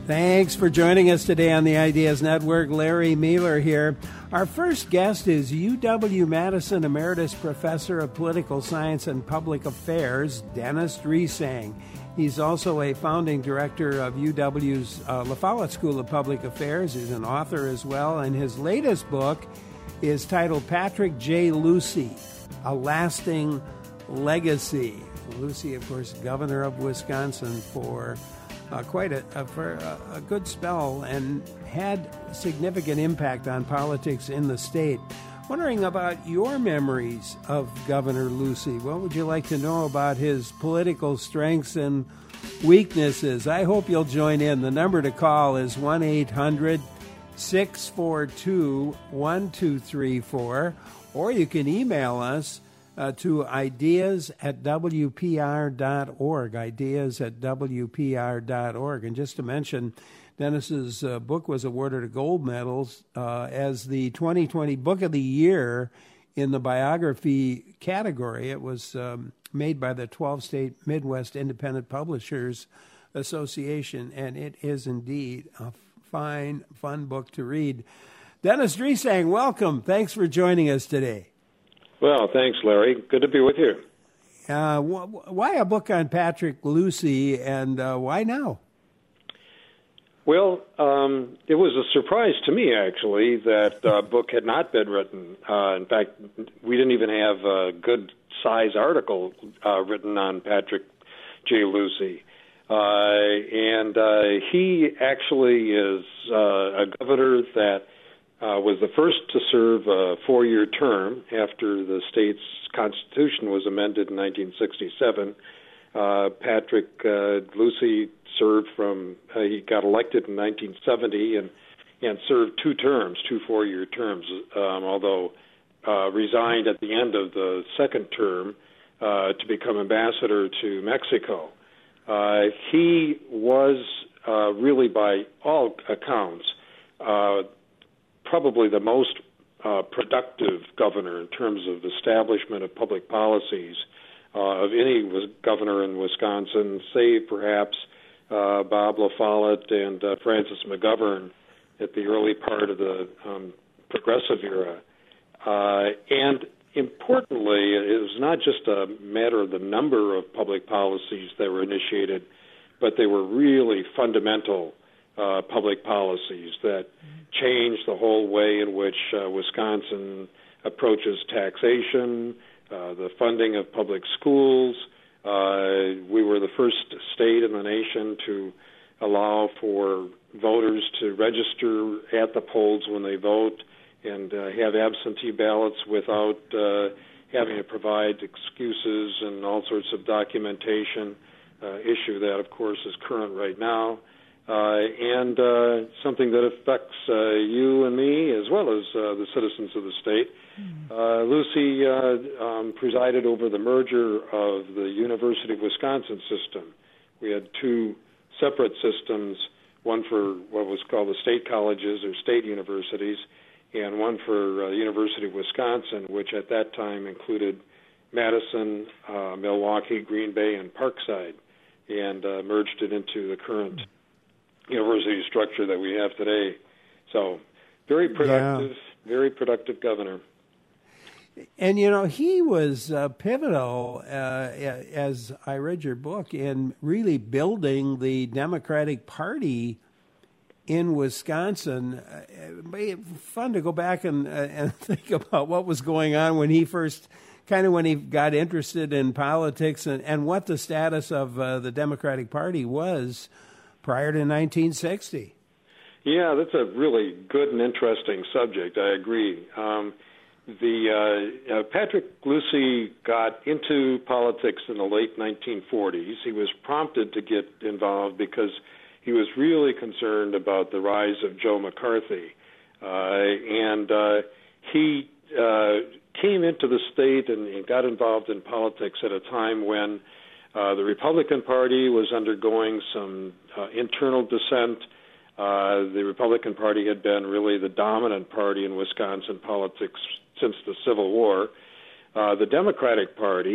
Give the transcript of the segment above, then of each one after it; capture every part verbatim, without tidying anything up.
Thanks for joining us today on the Ideas Network. Larry Mueller here. Our first guest is U W-Madison Emeritus Professor of Political Science and Public Affairs, Dennis Dresang. He's also a founding director of U W's uh, La Follette School of Public Affairs. He's an author as well, and his latest book is titled Patrick J. Lucey, A Lasting Legacy. Lucey, of course, governor of Wisconsin for Uh, quite a, a, for a, a good spell and had significant impact on politics in the state. Wondering about your memories of Governor Lucey. What would you like to know about his political strengths and weaknesses? I hope you'll join in. The number to call is one eight hundred six four two one two three four, or you can email us Uh, to ideas at W P R dot org, ideas at W P R dot org. And just to mention, Dennis's uh, book was awarded a gold medal uh, as the twenty twenty Book of the Year in the biography category. It was um, made by the twelve-state Midwest Independent Publishers Association, and it is indeed a fine, fun book to read. Dennis Dresang, welcome. Thanks for joining us today. Well, thanks, Larry. Good to be with you. Uh, wh- why a book on Patrick Lucey, and uh, why now? Well, um, it was a surprise to me, actually, that the uh, book had not been written. Uh, in fact, we didn't even have a good-size article uh, written on Patrick J. Lucey. Uh, and uh, he actually is uh, a governor that Uh, was the first to serve a four-year term after the state's constitution was amended in nineteen sixty-seven. Uh, Patrick uh, Lucey served from, uh, he got elected in nineteen seventy and, and served two terms, two four-year terms, um, although uh, resigned at the end of the second term uh, to become ambassador to Mexico. Uh, he was uh, really, by all accounts, uh, probably the most uh, productive governor in terms of establishment of public policies uh, of any governor in Wisconsin, save perhaps uh, Bob La Follette and uh, Francis McGovern at the early part of the um, progressive era. Uh, and importantly, it was not just a matter of the number of public policies that were initiated, but they were really fundamental uh, public policies that changed the whole way in which uh, Wisconsin approaches taxation, uh, the funding of public schools. Uh, we were the first state in the nation to allow for voters to register at the polls when they vote and uh, have absentee ballots without uh, having to provide excuses and all sorts of documentation, uh, issue that, of course, is current right now. Uh, and uh, something that affects uh, you and me as well as uh, the citizens of the state. Mm-hmm. Uh, Lucey uh, um, presided over the merger of the University of Wisconsin system. We had two separate systems, one for what was called the state colleges or state universities, and one for uh, the University of Wisconsin, which at that time included Madison, uh, Milwaukee, Green Bay, and Parkside, and uh, merged it into the current mm-hmm. university structure that we have today. So very productive, yeah. very productive governor. And, you know, he was uh, pivotal, uh, as I read your book, in really building the Democratic Party in Wisconsin. Uh, fun to go back and, uh, and think about what was going on when he first, kind of when he got interested in politics and, and what the status of uh, the Democratic Party was prior to nineteen sixty. Yeah, that's a really good and interesting subject. I agree. Um, the uh, uh, Patrick Lucey got into politics in the late nineteen forties. He was prompted to get involved because he was really concerned about the rise of Joe McCarthy. Uh, and uh, he uh, came into the state and, and got involved in politics at a time when Uh, the Republican Party was undergoing some uh, internal dissent. Uh, the Republican Party had been really the dominant party in Wisconsin politics since the Civil War. Uh, the Democratic Party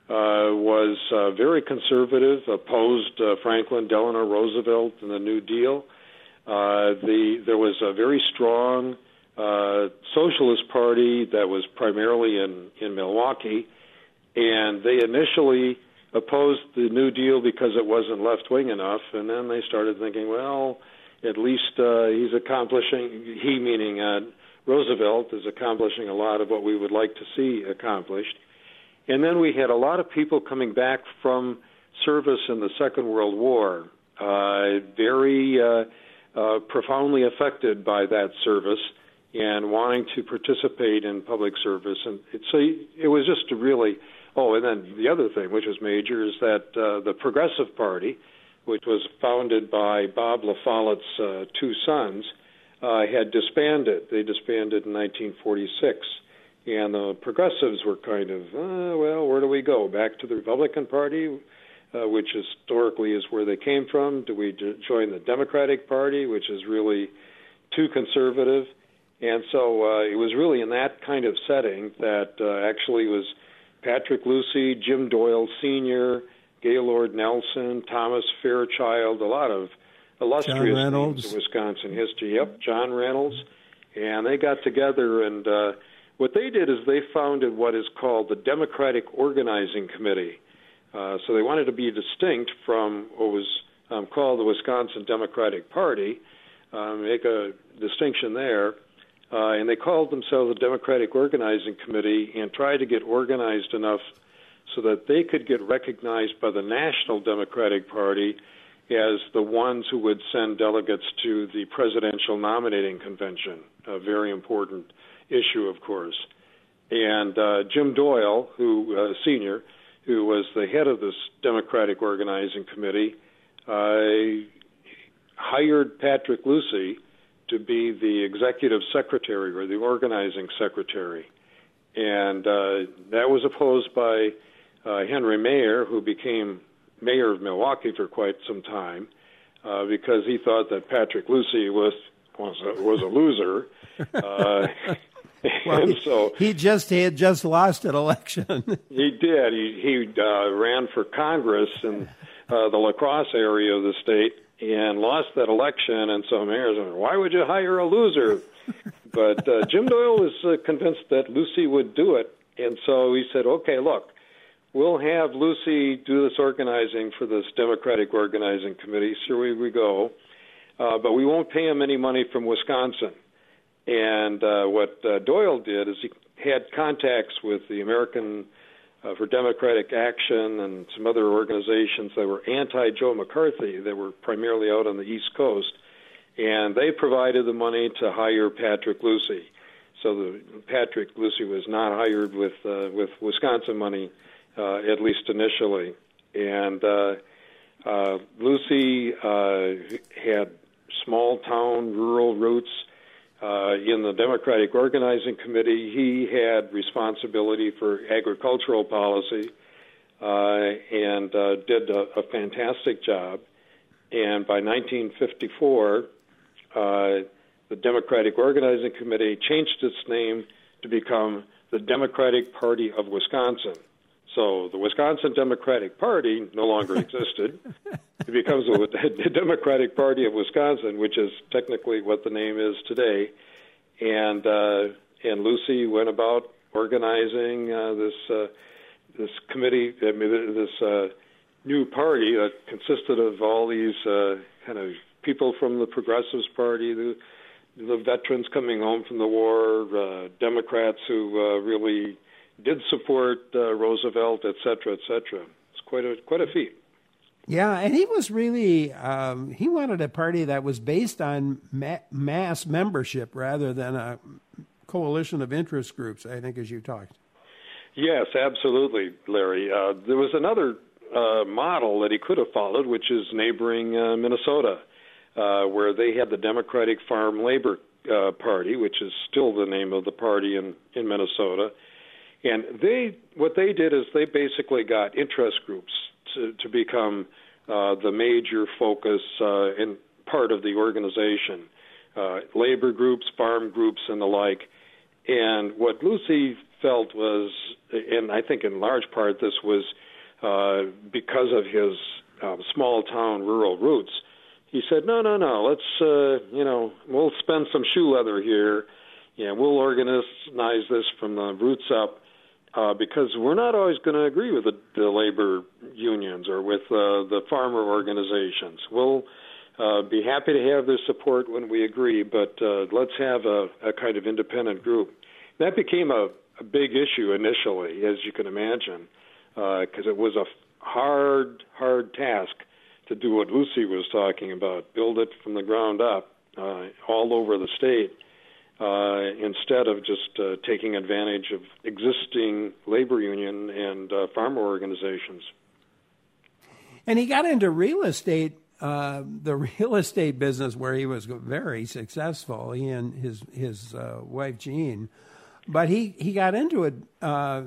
uh, was uh, very conservative, opposed uh, Franklin Delano Roosevelt and the New Deal. Uh, the there was a very strong uh, Socialist Party that was primarily in, in Milwaukee, and they initially opposed the New Deal because it wasn't left-wing enough, and then they started thinking, well, at least uh, he's accomplishing, he meaning uh, Roosevelt is accomplishing a lot of what we would like to see accomplished. And then we had a lot of people coming back from service in the Second World War, uh, very uh, uh, profoundly affected by that service and wanting to participate in public service. And it, so it was just a really, oh, and then the other thing, which was major, is that uh, the Progressive Party, which was founded by Bob La Follette's uh, two sons, uh, had disbanded. They disbanded in nineteen forty-six. And the progressives were kind of, uh, well, where do we go? Back to the Republican Party, uh, which historically is where they came from? Do we jo- join the Democratic Party, which is really too conservative? And so uh, it was really in that kind of setting that uh, actually was Patrick Lucy, Jim Doyle Senior, Gaylord Nelson, Thomas Fairchild, a lot of illustrious names in Wisconsin history. Yep, John Reynolds. And they got together, and uh, what they did is they founded what is called the Democratic Organizing Committee. Uh, so they wanted to be distinct from what was um, called the Wisconsin Democratic Party, uh, make a distinction there. Uh, and they called themselves the Democratic Organizing Committee and tried to get organized enough so that they could get recognized by the National Democratic Party as the ones who would send delegates to the Presidential Nominating Convention, a very important issue, of course. And uh, Jim Doyle, who uh, Senior, who was the head of this Democratic Organizing Committee, uh, hired Patrick Lucy to be the executive secretary or the organizing secretary. And uh, that was opposed by uh, Henry Mayer, who became mayor of Milwaukee for quite some time, uh, because he thought that Patrick Lucy was was a, was a loser. Uh, well, and so he just he had just lost an election. He did. He he uh, ran for Congress in uh, the La Crosse area of the state and lost that election. And so mayors said, "Why would you hire a loser?" But uh, Jim Doyle was uh, convinced that Lucy would do it, and so he said, "Okay, look, we'll have Lucy do this organizing for this Democratic Organizing Committee. So we, we go, uh, but we won't pay him any money from Wisconsin." And uh, what uh, Doyle did is he had contacts with the American uh, for Democratic Action and some other organizations that were anti-Joe McCarthy that were primarily out on the East Coast, and they provided the money to hire Patrick Lucy. So the, Patrick Lucy was not hired with uh, with Wisconsin money, uh, at least initially. And uh, uh, Lucy uh, had small-town, rural roots. Uh, in the Democratic Organizing Committee, he had responsibility for agricultural policy uh, and uh, did a, a fantastic job. And by nineteen fifty-four, uh, the Democratic Organizing Committee changed its name to become the Democratic Party of Wisconsin. So the Wisconsin Democratic Party no longer existed. It becomes the Democratic Party of Wisconsin, which is technically what the name is today. And uh, and Lucy went about organizing uh, this uh, this committee, I mean, this uh, new party that consisted of all these uh, kind of people from the Progressives Party, the, the veterans coming home from the war, uh, Democrats who uh, really did support uh, Roosevelt, et cetera, et cetera. It's quite a quite a feat. Yeah, and he was really, um, he wanted a party that was based on ma- mass membership rather than a coalition of interest groups, I think, as you talked. Yes, absolutely, Larry. Uh, there was another uh, model that he could have followed, which is neighboring uh, Minnesota, uh, where they had the Democratic Farm Labor uh, Party, which is still the name of the party in, in Minnesota. And they, what they did is they basically got interest groups to, to become uh, the major focus uh, and part of the organization, uh, labor groups, farm groups, and the like. And what Lucy felt was, and I think in large part this was uh, because of his uh, small-town rural roots, he said, no, no, no, let's, uh, you know, we'll spend some shoe leather here, yeah, we'll organize this from the roots up, uh, because we're not always going to agree with the, the labor unions or with uh, the farmer organizations. We'll uh, be happy to have their support when we agree, but uh, let's have a, a kind of independent group. That became a, a big issue initially, as you can imagine, because uh, it was a hard, hard task to do what Lucy was talking about, build it from the ground up uh, all over the state, uh, instead of just uh, taking advantage of existing labor union and uh, farmer organizations. And he got into real estate, uh, the real estate business, where he was very successful, he and his, his uh, wife, Jean. But he, he got into it, uh,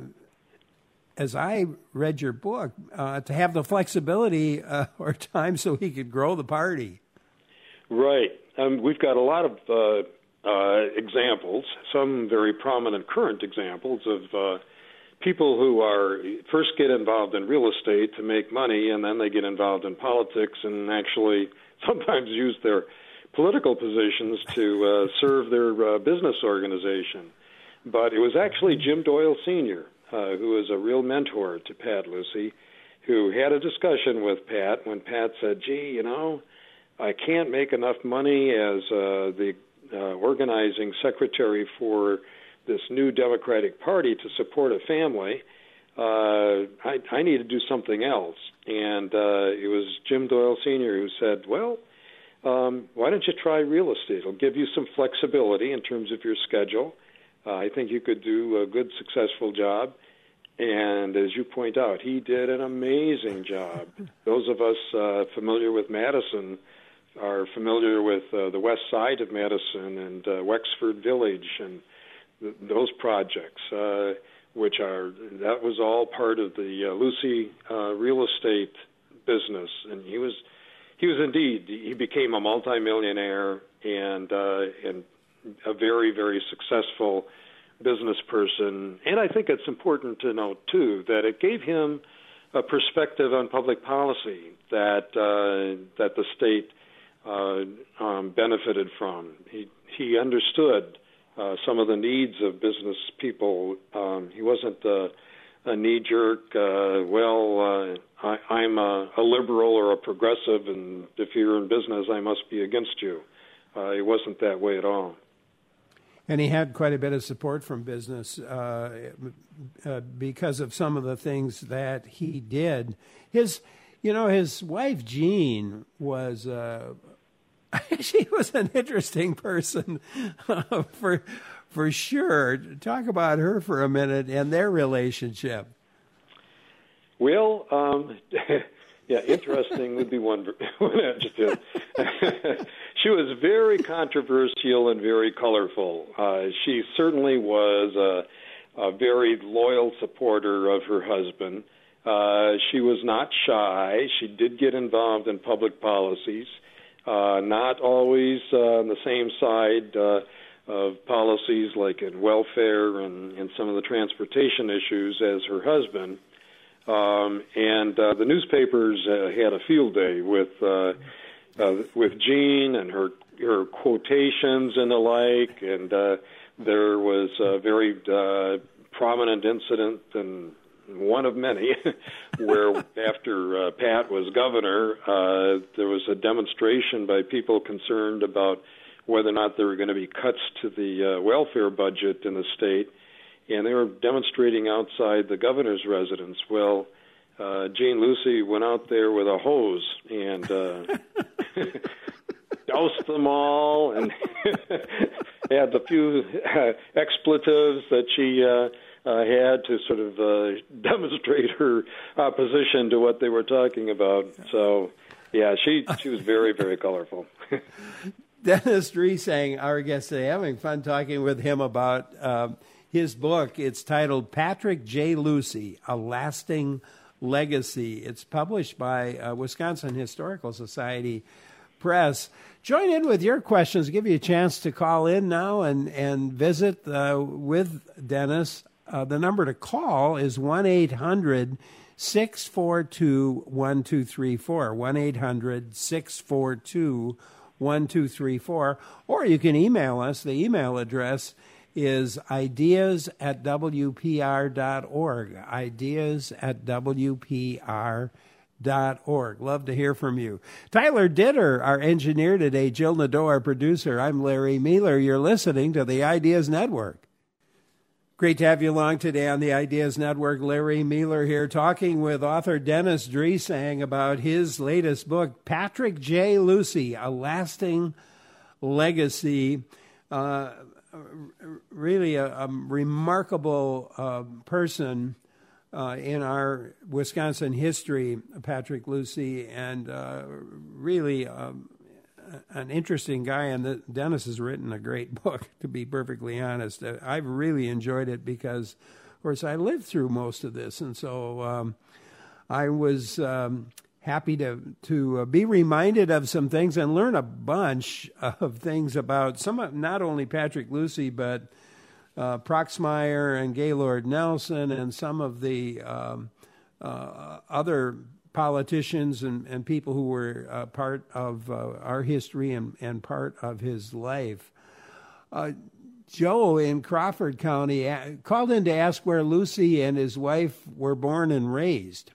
as I read your book, uh, to have the flexibility uh, or time so he could grow the party. Right. Um, we've got a lot of uh, uh, examples, some very prominent current examples of uh, people who are first get involved in real estate to make money, and then they get involved in politics and actually sometimes use their political positions to uh, serve their uh, business organization. But it was actually Jim Doyle Senior, Uh, who was a real mentor to Pat Lucey, who had a discussion with Pat when Pat said, gee, you know, I can't make enough money as uh, the uh, organizing secretary for this new Democratic Party to support a family. Uh, I, I need to do something else. And uh, it was Jim Doyle Senior who said, well, um, why don't you try real estate? It'll give you some flexibility in terms of your schedule. Uh, I think you could do a good, successful job. And as you point out, he did an amazing job. Those of us uh, familiar with Madison are familiar with uh, the west side of Madison and uh, Wexford Village and th- those projects, uh, which are, that was all part of the uh, Lucy uh, real estate business. And he was, he was indeed, he became a multimillionaire and uh, and a very, very successful business person. And I think it's important to note, too, that it gave him a perspective on public policy that uh, that the state uh, um, benefited from. He, he understood uh, some of the needs of business people. Um, he wasn't uh, a knee-jerk, uh, well, uh, I, I'm a, a liberal or a progressive, and if you're in business, I must be against you. Uh, it wasn't that way at all. And he had quite a bit of support from business uh, uh, because of some of the things that he did. His, you know, his wife Jean was uh, she was an interesting person uh, for for sure. Talk about her for a minute and their relationship. Well, um, yeah, interesting would be one, one adjective. She was very controversial and very colorful. Uh, she certainly was a, a very loyal supporter of her husband. Uh, she was not shy. She did get involved in public policies, uh, not always uh, on the same side uh, of policies like in welfare and, and some of the transportation issues as her husband. Um, and uh, the newspapers uh, had a field day with uh, uh, with Jean and her her quotations and the like. And uh, there was a very uh, prominent incident, and one of many, where after uh, Pat was governor, uh, there was a demonstration by people concerned about whether or not there were going to be cuts to the uh, welfare budget in the state. And they were demonstrating outside the governor's residence. Well, uh, Jean Lucey went out there with a hose and uh, doused them all and had a few uh, expletives that she uh, uh, had to sort of uh, demonstrate her opposition to what they were talking about. So, yeah, she, she was very, very colorful. Dennis Dresang, our guest today, having fun talking with him about uh, his book. It's titled Patrick J. Lucey, A Lasting Legacy. It's published by uh, Wisconsin Historical Society Press. Join in with your questions. Give you a chance to call in now and, and visit uh, with Dennis uh, the number to call is one eight hundred six four two one two three four, one eight hundred six four two one two three four, or you can email us. The email address is ideas at w p r dot org, ideas at w p r dot org. Love to hear from you. Tyler Ditter, our engineer today, Jill Nadeau, our producer. I'm Larry Mealer. You're listening to the Ideas Network. Great to have you along today on the Ideas Network. Larry Mealer here, talking with author Dennis Dresang about his latest book, Patrick J. Lucy, A Lasting Legacy. Uh, really a, a remarkable uh, person uh, in our Wisconsin history, Patrick Lucy, and uh, really um, an interesting guy. And the, Dennis has written a great book, to be perfectly honest. Uh, I've really enjoyed it because, of course, I lived through most of this, and so um, I was um, happy to to uh, be reminded of some things and learn a bunch of things about some of, not only Patrick Lucy, but uh, Proxmire and Gaylord Nelson and some of the um, uh, other politicians and, and people who were uh, part of uh, our history and, and part of his life. Uh, Joe in Crawford County a- called in to ask where Lucy and his wife were born and raised.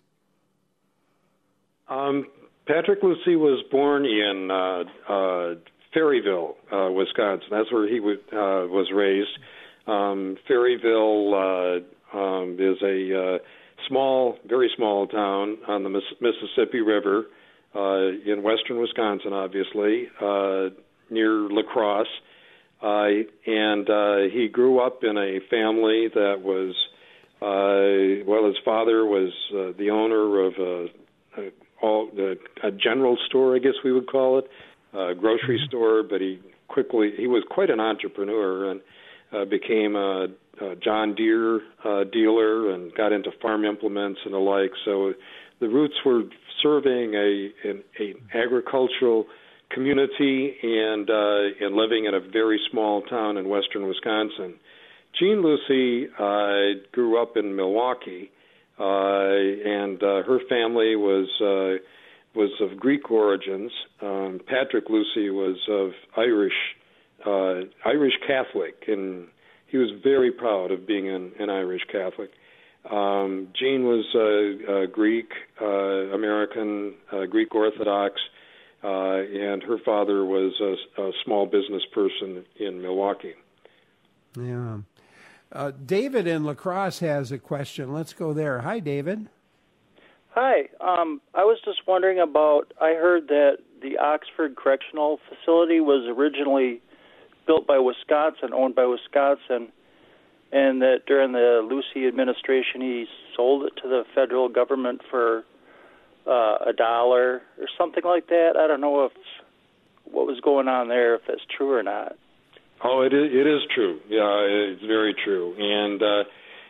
Um, Patrick Lucy was born in uh, uh, Ferryville, uh, Wisconsin. That's where he w- uh, was raised. Um, Ferryville uh, um, is a uh, small, very small town on the Miss- Mississippi River uh, in western Wisconsin, obviously, uh, near La Crosse. Uh, and uh, he grew up in a family that was, uh, well, his father was uh, the owner of a, a All, uh, a general store, I guess we would call it, a grocery store, but he quickly, he was quite an entrepreneur and uh, became a, a John Deere uh, dealer and got into farm implements and the like. So the roots were serving a an, a agricultural community and uh, and living in a very small town in western Wisconsin. Jean Lucy uh, grew up in Milwaukee. Uh, and uh, her family was uh, was of Greek origins. Um, Patrick Lucy was of Irish uh, Irish Catholic, and he was very proud of being an, an Irish Catholic. Um, Jean was uh, uh, Greek uh, American, uh, Greek Orthodox, uh, and her father was a, a small business person in Milwaukee. Yeah. Uh, David in La Crosse has a question. Let's go there. Hi, David. Hi. Um, I was just wondering about, I heard that the Oxford Correctional Facility was originally built by Wisconsin, owned by Wisconsin, and that during the Lucy administration he sold it to the federal government for uh, a dollar or something like that. I don't know if what was going on there, if that's true or not. Oh, it is, it is true. Yeah, it's very true. And uh,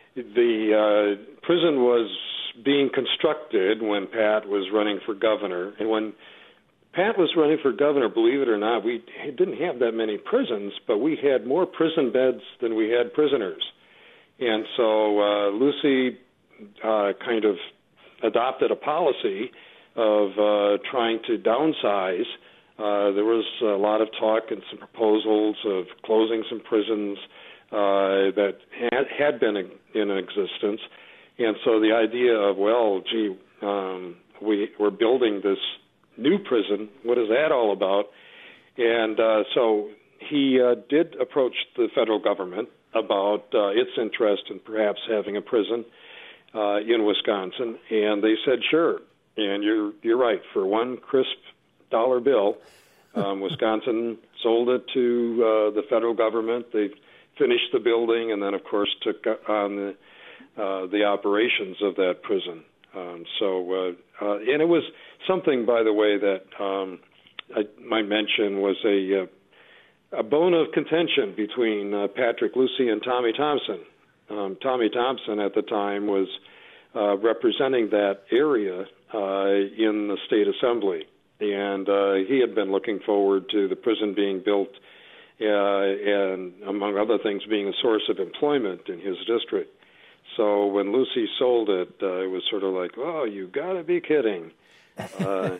the uh, prison was being constructed when Pat was running for governor. And when Pat was running for governor, believe it or not, we didn't have that many prisons, but we had more prison beds than we had prisoners. And so uh, Lucy uh, kind of adopted a policy of uh, trying to downsize. Uh, there was a lot of talk and some proposals of closing some prisons uh, that had, had been in existence. And so the idea of, well, gee, um, we, we're building this new prison. What is that all about? And uh, so he uh, did approach the federal government about uh, its interest in perhaps having a prison uh, in Wisconsin. And they said, sure. And you're you're right. For one crisp dollar bill, um, Wisconsin sold it to uh, the federal government. They finished the building, and then, of course, took on the uh, the operations of that prison. Um, so, uh, uh, and it was something, by the way, that um, I might mention was a uh, a bone of contention between uh, Patrick Lucy and Tommy Thompson. Um, Tommy Thompson at the time was uh, representing that area uh, in the state assembly, and uh, he had been looking forward to the prison being built, uh, and among other things, being a source of employment in his district. So when Lucy sold it, uh, it was sort of like, oh, you got to be kidding. Uh,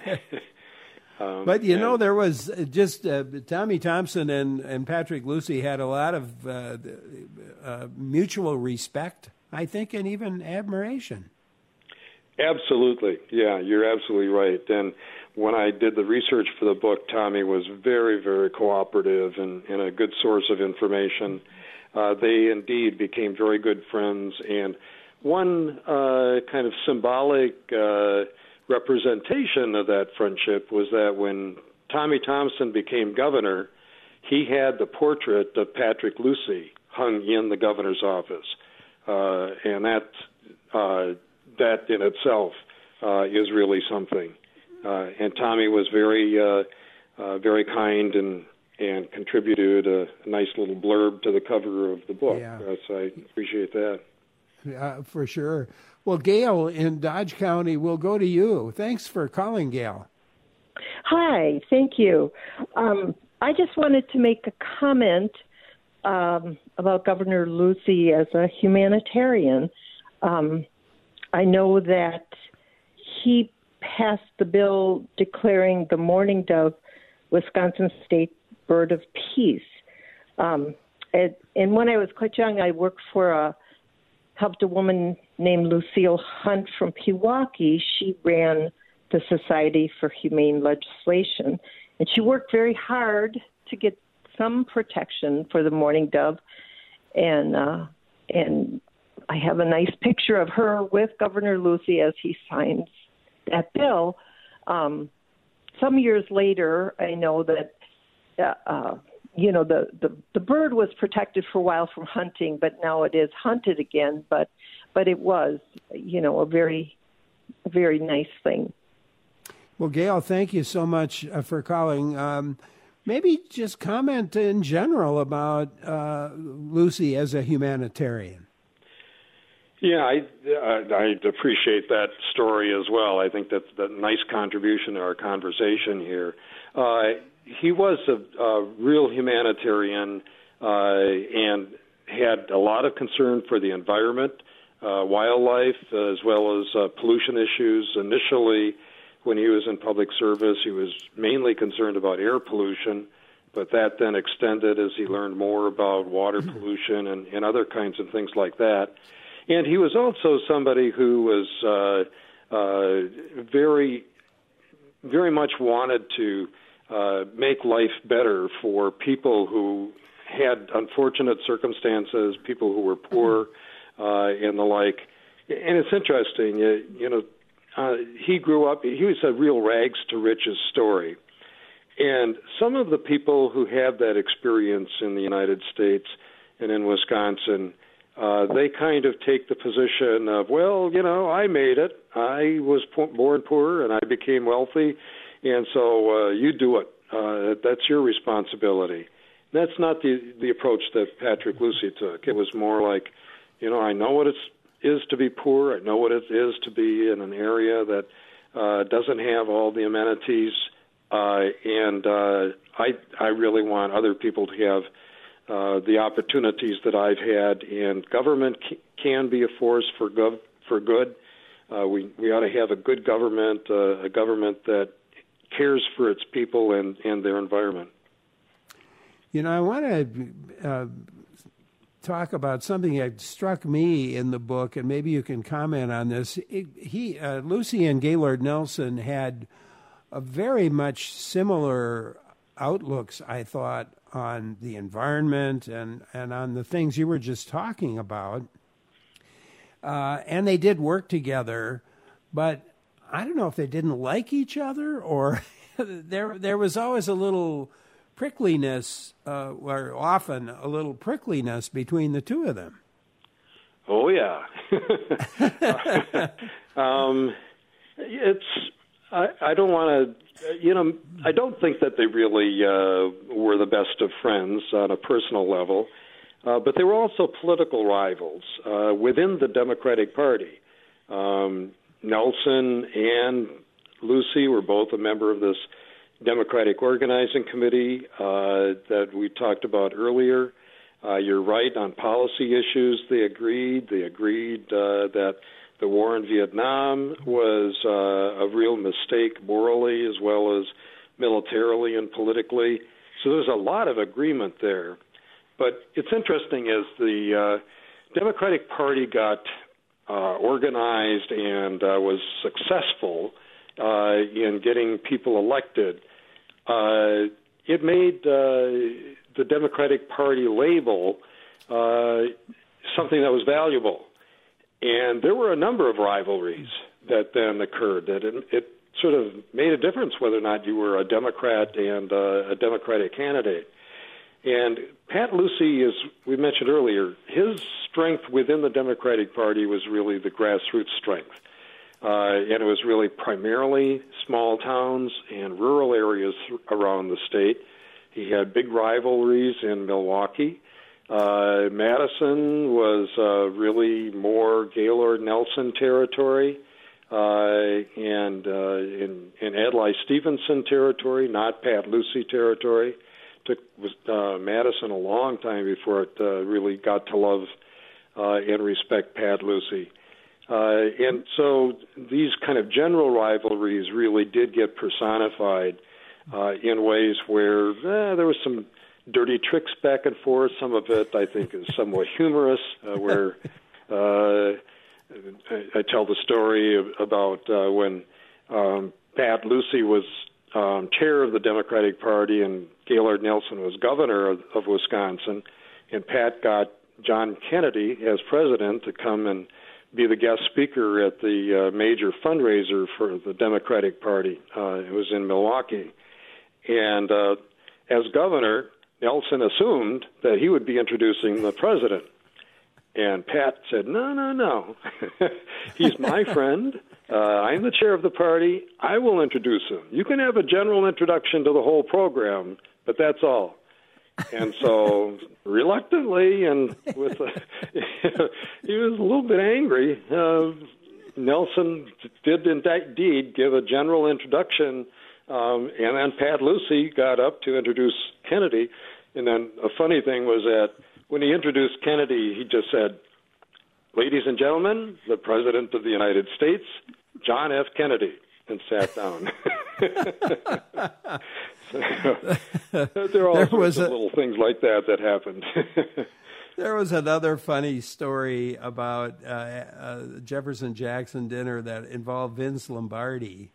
um, but, you and, know, there was just uh, Tommy Thompson and, and Patrick Lucy had a lot of uh, uh, mutual respect, I think, and even admiration. Absolutely. Yeah, you're absolutely right. And when I did the research for the book, Tommy was very, very cooperative and, and a good source of information. Uh, they indeed became very good friends. And one uh, kind of symbolic uh, representation of that friendship was that when Tommy Thompson became governor, he had the portrait of Patrick Lucy hung in the governor's office. Uh, and that uh, that in itself uh, is really something. Uh, and Tommy was very, uh, uh, very kind and, and contributed a, a nice little blurb to the cover of the book. Yeah. Uh, so I appreciate that. Uh, for sure. Well, Gail in Dodge County, we'll go to you. Thanks for calling, Gail. Hi, thank you. Um, I just wanted to make a comment um, about Governor Lucy as a humanitarian. Um, I know that he passed the bill declaring the mourning dove Wisconsin State Bird of Peace. Um, and, and when I was quite young, I worked for a, helped a woman named Lucille Hunt from Pewaukee. She ran the Society for Humane Legislation, and she worked very hard to get some protection for the mourning dove. And uh, and I have a nice picture of her with Governor Lucy as he signs that bill. Um, some years later, I know that, uh, uh, you know, the, the, the bird was protected for a while from hunting, but now it is hunted again. But but it was, you know, a very, very nice thing. Well, Gail, thank you so much uh, for calling. Um, maybe just comment in general about uh, Lucy as a humanitarian. Yeah, I, uh, I appreciate that story as well. I think that's a nice contribution to our conversation here. Uh, he was a, a real humanitarian uh, and had a lot of concern for the environment, uh, wildlife, as well as uh, pollution issues. Initially, when he was in public service, he was mainly concerned about air pollution, but that then extended as he learned more about water pollution and, and other kinds of things like that. And he was also somebody who was uh, uh, very, very much wanted to uh, make life better for people who had unfortunate circumstances, people who were poor, uh, and the like. And it's interesting, you, you know, uh, he grew up, he was a real rags to riches story. And some of the people who have that experience in the United States and in Wisconsin, Uh, they kind of take the position of, well, you know, I made it. I was po- born poor and I became wealthy, and so uh, you do it. Uh, that's your responsibility. That's not the the approach that Patrick Lucy took. It was more like, you know, I know what it is to be poor. I know what it is to be in an area that uh, doesn't have all the amenities, uh, and uh, I I really want other people to have Uh, the opportunities that I've had, and government c- can be a force for gov- for good. Uh, we we ought to have a good government, uh, a government that cares for its people and, and their environment. You know, I want to uh, talk about something that struck me in the book, and maybe you can comment on this. It, he, uh, Lucy and Gaylord Nelson had a very much similar outlooks, I thought, on the environment and, and on the things you were just talking about. Uh, and they did work together, but I don't know if they didn't like each other or there there was always a little prickliness, uh, or often a little prickliness between the two of them. Oh, yeah. um, it's, I, I don't want to, You know, I don't think that they really uh, were the best of friends on a personal level, uh, but they were also political rivals uh, within the Democratic Party. Um, Nelson and Lucy were both a member of this Democratic Organizing Committee uh, that we talked about earlier. Uh, you're right on policy issues. They agreed. They agreed uh, that the war in Vietnam was uh, a real mistake morally as well as militarily and politically. So there's a lot of agreement there. But it's interesting as the uh, Democratic Party got uh, organized and uh, was successful uh, in getting people elected, uh, it made uh, the Democratic Party label uh, something that was valuable. And there were a number of rivalries that then occurred that it, it sort of made a difference whether or not you were a Democrat and uh, a Democratic candidate. And Pat Lucey, as we mentioned earlier, his strength within the Democratic Party was really the grassroots strength. Uh, and it was really primarily small towns and rural areas around the state. He had big rivalries in Milwaukee. Uh, Madison was uh, really more Gaylord Nelson territory uh, and uh, in, in Adlai Stevenson territory, not Pat Lucey territory. Took was, uh, Madison a long time before it uh, really got to love uh, and respect Pat Lucey. Uh, and so these kind of general rivalries really did get personified uh, in ways where eh, there was some dirty tricks back and forth. Some of it, I think, is somewhat humorous, uh, where uh, I, I tell the story about uh, when um, Pat Lucey was um, chair of the Democratic Party and Gaylord Nelson was governor of, of Wisconsin, and Pat got John Kennedy as president to come and be the guest speaker at the uh, major fundraiser for the Democratic Party. Uh, it was in Milwaukee. And uh, as governor, Nelson assumed that he would be introducing the president. And Pat said, no, no, no. He's my friend. Uh, I'm the chair of the party. I will introduce him. You can have a general introduction to the whole program, but that's all. And so, reluctantly, and with a, he was a little bit angry, uh, Nelson did indeed give a general introduction, um, and then Pat Lucey got up to introduce Kennedy. And then a funny thing was that when he introduced Kennedy, he just said, "Ladies and gentlemen, the President of the United States, John F. Kennedy," and sat down. So, there are all there sorts of a, little things like that that happened. There was another funny story about uh, uh, Jefferson Jackson dinner that involved Vince Lombardi.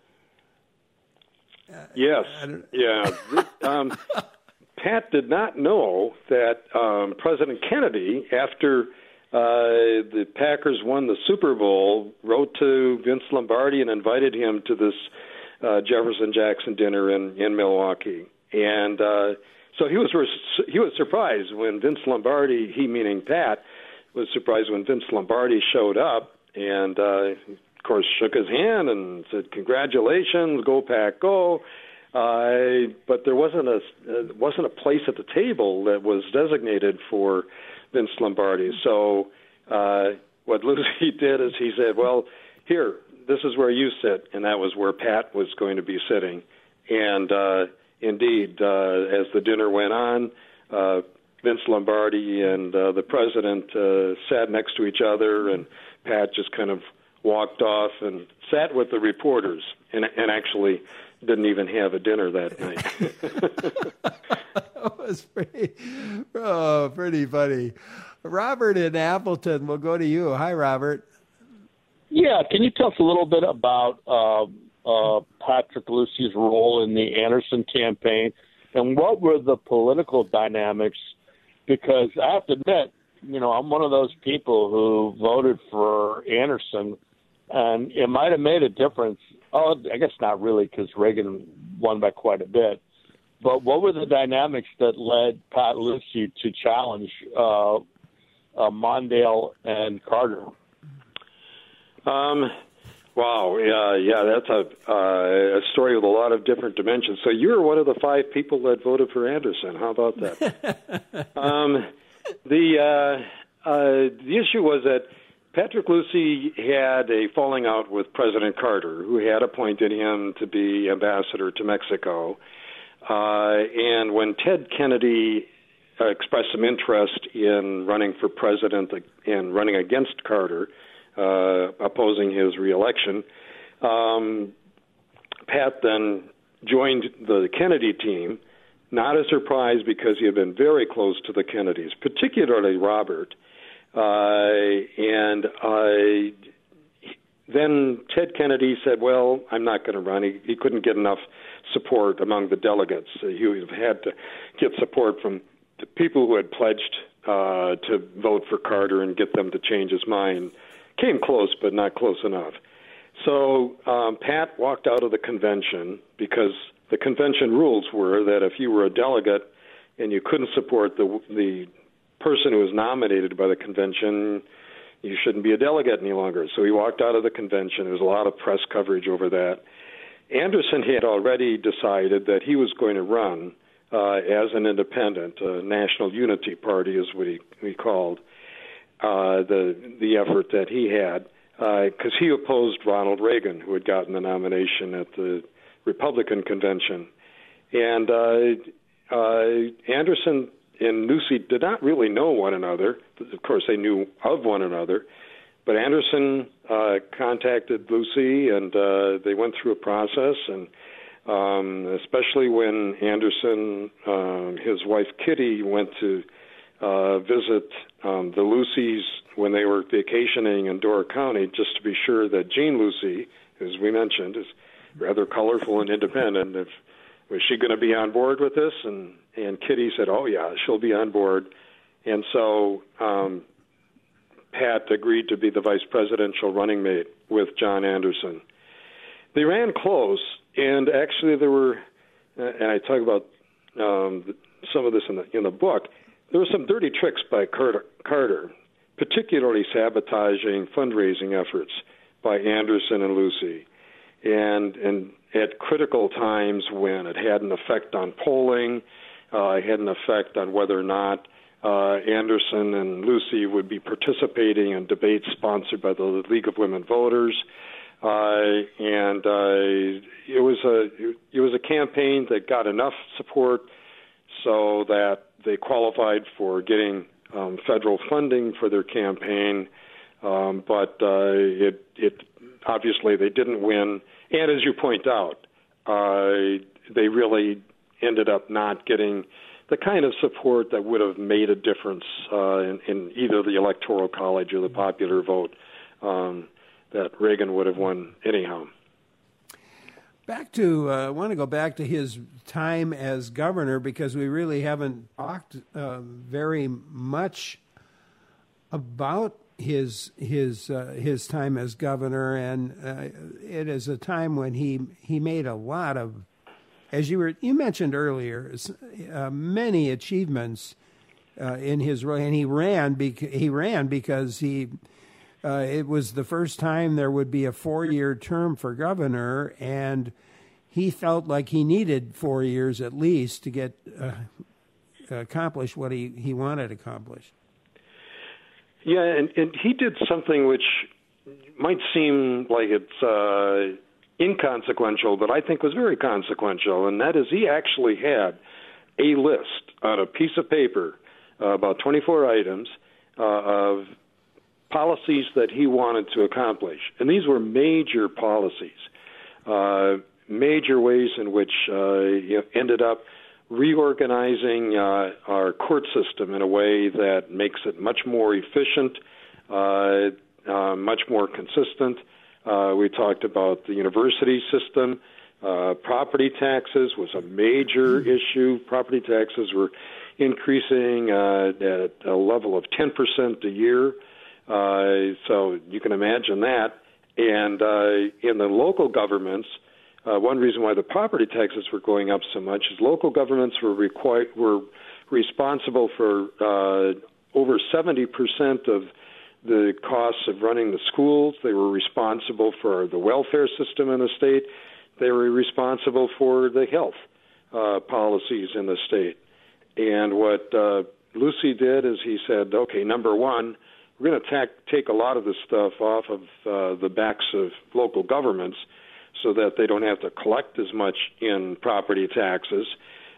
Uh, yes, yeah. um, Pat did not know that um, President Kennedy, after uh, the Packers won the Super Bowl, wrote to Vince Lombardi and invited him to this uh, Jefferson Jackson dinner in, in Milwaukee. And uh, so he was he was surprised when Vince Lombardi, he meaning Pat, was surprised when Vince Lombardi showed up and, uh, of course, shook his hand and said, "Congratulations, go Pack, go." Uh, but there wasn't a uh, wasn't a place at the table that was designated for Vince Lombardi. So uh, what Lucey did is he said, "Well, here, this is where you sit," and that was where Pat was going to be sitting. And uh, indeed, uh, as the dinner went on, uh, Vince Lombardi and uh, the president uh, sat next to each other, and Pat just kind of walked off and sat with the reporters, and, and actually didn't even have a dinner that night. That was pretty, oh, pretty funny. Robert in Appleton, we'll go to you. Hi, Robert. Yeah, can you tell us a little bit about uh, uh, Patrick Lucey's role in the Anderson campaign, and what were the political dynamics? Because I have to admit, you know, I'm one of those people who voted for Anderson, and it might have made a difference. Oh, I guess not really, because Reagan won by quite a bit. But what were the dynamics that led Pat Lucey to challenge uh, uh, Mondale and Carter? Um, wow, yeah, yeah, that's a, uh, a story with a lot of different dimensions. So you were one of the five people that voted for Anderson. How about that? um, the uh, uh, the issue was that Patrick Lucey had a falling out with President Carter, who had appointed him to be ambassador to Mexico. Uh, and when Ted Kennedy expressed some interest in running for president and running against Carter, uh, opposing his reelection. Um, Pat then joined the Kennedy team, not a surprise because he had been very close to the Kennedys, particularly Robert. Uh, and uh, then Ted Kennedy said, well, I'm not going to run. He, he couldn't get enough support among the delegates. He would have had to get support from the people who had pledged uh, to vote for Carter and get them to change his mind. Came close, but not close enough. So um, Pat walked out of the convention because the convention rules were that if you were a delegate and you couldn't support the the person who was nominated by the convention, you shouldn't be a delegate any longer. So he walked out of the convention. There was a lot of press coverage over that. Anderson had already decided that he was going to run uh, as an independent. A National Unity Party is what he, he called uh, the the effort that he had, because uh, he opposed Ronald Reagan, who had gotten the nomination at the Republican convention. And uh, uh, Anderson and Lucy did not really know one another. Of course, they knew of one another. But Anderson uh, contacted Lucy, and uh, they went through a process. And um, especially when Anderson, uh, his wife Kitty, went to uh, visit um, the Lucys when they were vacationing in Door County, just to be sure that Jean Lucy, as we mentioned, is rather colorful and independent. If was she going to be on board with this? And and Kitty said, "Oh yeah, she'll be on board." And so um, Pat agreed to be the vice presidential running mate with John Anderson. They ran close, and actually there were, and I talk about um, some of this in the in the book. There were some dirty tricks by Carter, Carter, particularly sabotaging fundraising efforts by Anderson and Lucy. And and at critical times when it had an effect on polling, uh, it had an effect on whether or not uh, Anderson and Lucy would be participating in debates sponsored by the League of Women Voters. Uh, and uh, it was a it was a campaign that got enough support so that they qualified for getting um, federal funding for their campaign, um, but uh, it it obviously they didn't win. And as you point out, uh, they really ended up not getting the kind of support that would have made a difference uh, in, in either the Electoral College or the popular vote um, that Reagan would have won anyhow. Back to, uh, I want to go back to his time as governor, because we really haven't talked uh, very much about his his uh, his time as governor, and uh, it is a time when he he made a lot of, as you were you mentioned earlier, uh, many achievements uh, in his role, and he ran bec- he ran because he uh, it was the first time there would be a four-year term for governor, and he felt like he needed four years at least to get uh, accomplish what he, he wanted accomplished. Yeah, and, and he did something which might seem like it's uh, inconsequential, but I think was very consequential, and that is he actually had a list on a piece of paper, uh, about twenty-four items, uh, of policies that he wanted to accomplish. And these were major policies, uh, major ways in which uh, you ended up reorganizing uh, our court system in a way that makes it much more efficient, uh, uh, much more consistent. Uh, we talked about the university system. Uh, property taxes was a major issue. Property taxes were increasing uh, at a level of ten percent a year. Uh, so you can imagine that. And uh, in the local governments, Uh, one reason why the property taxes were going up so much is local governments were required were responsible for uh, over seventy percent of the costs of running the schools. They were responsible for the welfare system in the state. They were responsible for the health uh, policies in the state. And what uh, Lucy did is he said, okay, number one, we're going to ta- take a lot of this stuff off of uh, the backs of local governments, so that they don't have to collect as much in property taxes.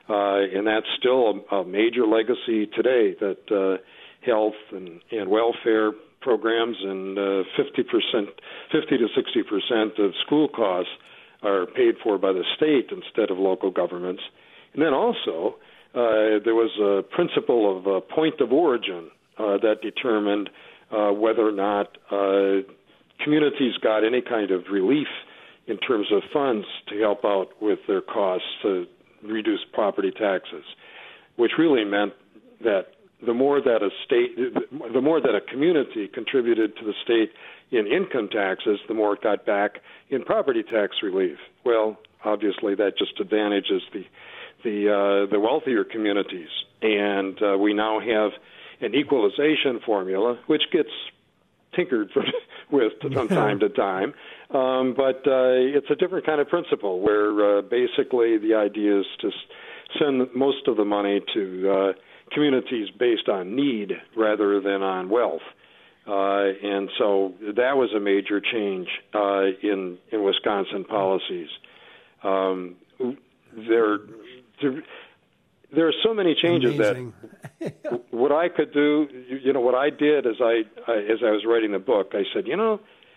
Uh, and that's still a, a major legacy today, that uh, health and, and welfare programs and uh, fifty percent, fifty to sixty percent of school costs are paid for by the state instead of local governments. And then also, uh, there was a principle of uh, point of origin uh, that determined uh, whether or not uh, communities got any kind of relief in terms of funds to help out with their costs to reduce property taxes, which really meant that the more that a state, the more that a community contributed to the state in income taxes, the more it got back in property tax relief. Well, obviously that just advantages the the uh, the wealthier communities, and uh, we now have an equalization formula which gets tinkered for, with from time to time. Um, but uh, it's a different kind of principle where uh, basically the idea is to send most of the money to uh, communities based on need rather than on wealth. Uh, and so that was a major change uh, in, in Wisconsin policies. Um, there, there, there are so many changes Amazing. that what I could do, you know, what I did as I, I as I was writing the book, I said, you know,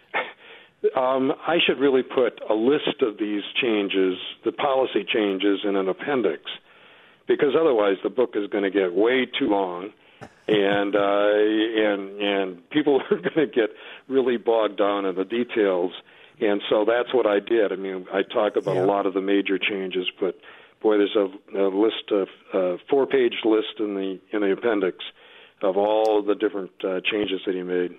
Um, I should really put a list of these changes, the policy changes, in an appendix, because otherwise the book is going to get way too long, and uh, and and people are going to get really bogged down in the details. And so that's what I did. I mean, I talk about yeah. a lot of the major changes, but boy, there's a, a list of a four-page list in the in the appendix of all the different uh, changes that he made.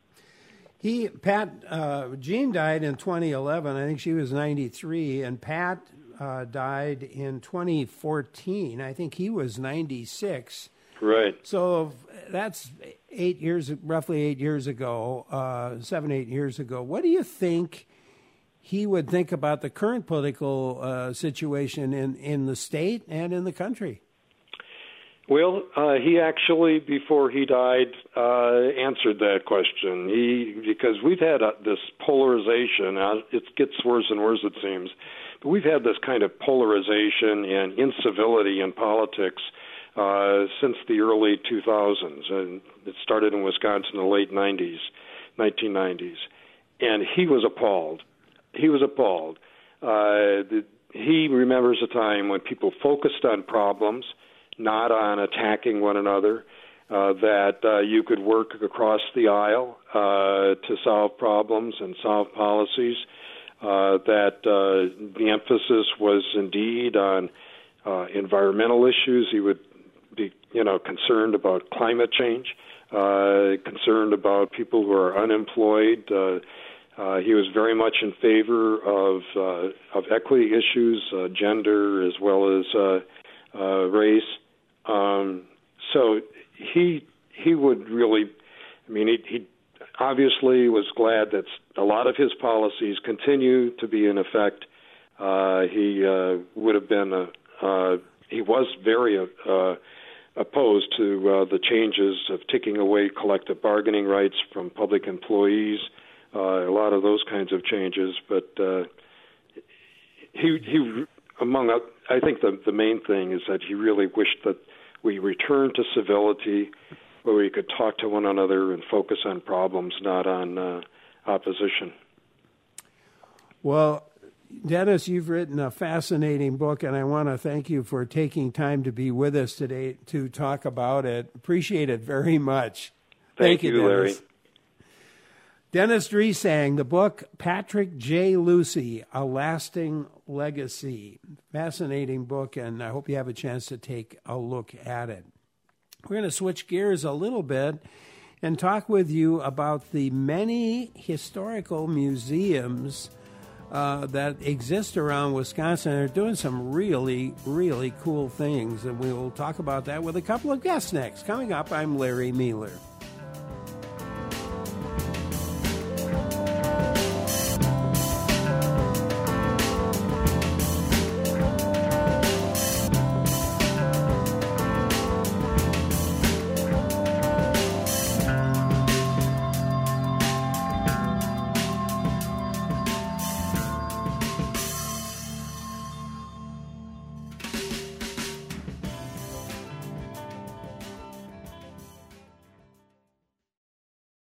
He, Pat, uh, Jean died in twenty eleven. I think she was ninety-three, and Pat uh, died in twenty fourteen. I think he was ninety-six. Right. So that's eight years, roughly eight years ago, uh, seven, eight years ago. What do you think he would think about the current political uh, situation in, in the state and in the country? Well, uh, he actually, before he died, uh, answered that question. He because we've had uh, this polarization. Uh, it gets worse and worse, it seems. But we've had this kind of polarization and incivility in politics uh, since the early two thousands. And it started in Wisconsin in the late nineties, nineteen nineties. And he was appalled. He was appalled. Uh, the, he remembers a time when people focused on problems, not on attacking one another, uh, that uh, you could work across the aisle uh, to solve problems and solve policies, uh, that uh, the emphasis was indeed on uh, environmental issues. He would be, you know, concerned about climate change, uh, concerned about people who are unemployed. Uh, uh, he was very much in favor of uh, of equity issues, uh, gender as well as uh, uh, race. Um, so he he would really, I mean, he, he obviously was glad that a lot of his policies continue to be in effect. Uh, he uh, would have been, a, uh, he was very uh, opposed to uh, the changes of taking away collective bargaining rights from public employees, uh, a lot of those kinds of changes. But uh, he, he, among, I think the, the main thing is that he really wished that we return to civility, where we could talk to one another and focus on problems, not on uh, opposition. Well, Dennis, you've written a fascinating book, and I want to thank you for taking time to be with us today to talk about it. Appreciate it very much. Thank, thank you, you, Dennis. Larry. Dennis Dresang, the book Patrick J. Lucey, A Lasting Legacy. Fascinating book, and I hope you have a chance to take a look at it. We're going to switch gears a little bit and talk with you about the many historical museums uh, that exist around Wisconsin. They're doing some really, really cool things, and we will talk about that with a couple of guests next. Coming up, I'm Larry Mueller.